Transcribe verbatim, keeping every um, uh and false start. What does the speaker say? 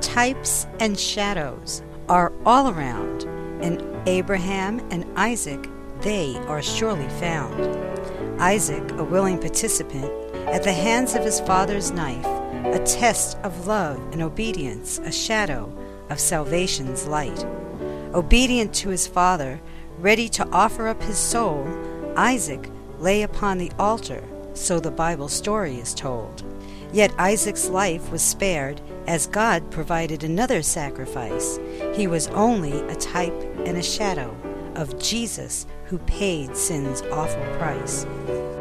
types and shadows are all around. In Abraham and Isaac, they are surely found. Isaac, a willing participant, at the hands of his father's knife, a test of love and obedience, a shadow of salvation's light. Obedient to his father, ready to offer up his soul, Isaac lay upon the altar, so the Bible story is told. Yet Isaac's life was spared as God provided another sacrifice. He was only a type and a shadow of Jesus who paid sin's awful price.